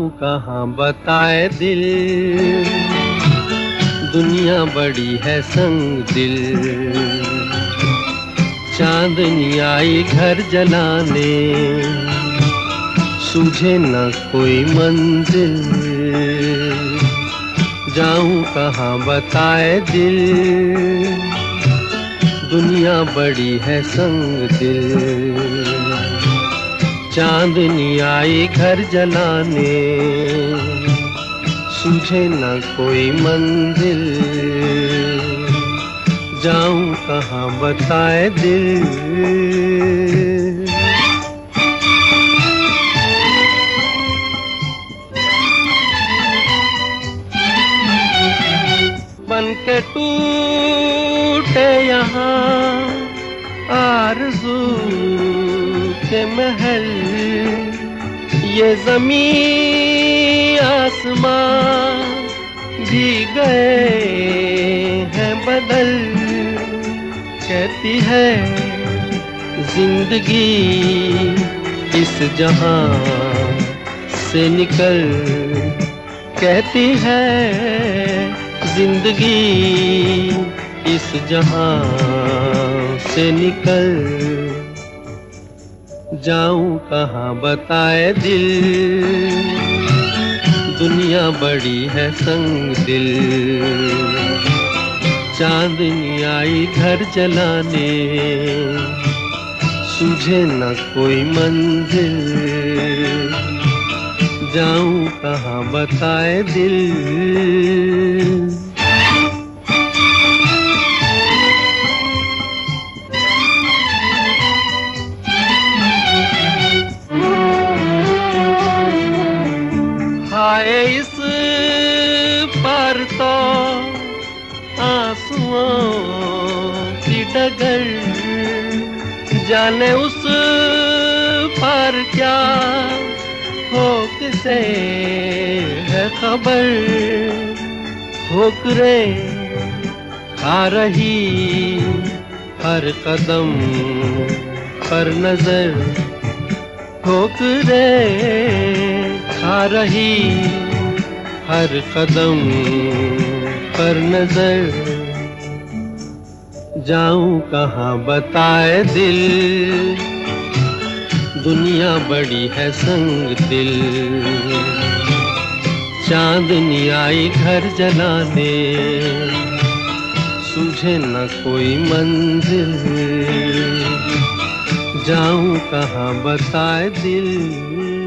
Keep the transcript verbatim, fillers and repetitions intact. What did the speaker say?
जाऊं कहाँ बताए दिल, दुनिया बड़ी है संग दिल। चांदनी आई घर जलाने, सूझे न कोई मंजिल। जाऊं कहाँ बताए दिल, दुनिया बड़ी है संग दिल। चांदनी आई घर जलाने, सूझे न कोई मंजिल। जाऊं कहाँ बताए दिल। बन के टूटे यहाँ आरज़ू के महल, ये ज़मीन आसमां भी गए हैं बदल। कहती है जिंदगी इस जहां से निकल, कहती है जिंदगी इस जहां से निकल। जाऊं कहाँ बताए दिल, दुनिया बड़ी है संग दिल। चांदनी आई घर जलाने, सूझे न कोई मंजिल। जाऊं कहाँ बताए दिल। हाय इस पर तो आंसुओं की डगर, जाने उस पर क्या हो किसे है खबर। ठोकरे खा रही हर कदम पर नजर, ठोकरे खा रही हर कदम पर नजर। जाऊं कहाँ बताए दिल, दुनिया बड़ी है संग दिल। चांदनी आई घर जलाने, सूझे न कोई मंजिल। जाऊं कहाँ बताए दिल।